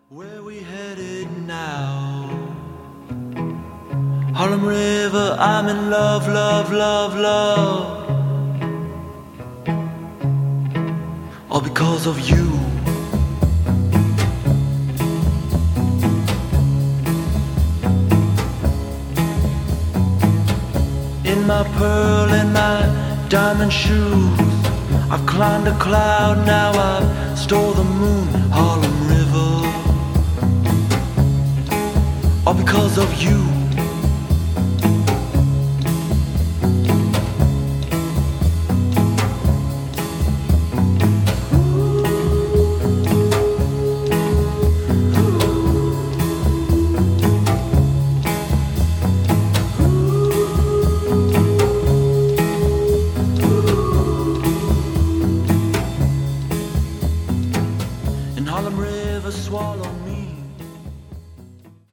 Where we headed now? Harlem River, I'm in love, love, love, love. All because of you. In my pearl and my diamond shoes, I've climbed a cloud, now I've stole the moon. Harlem River, all because of you. And Harlem River swallowed me.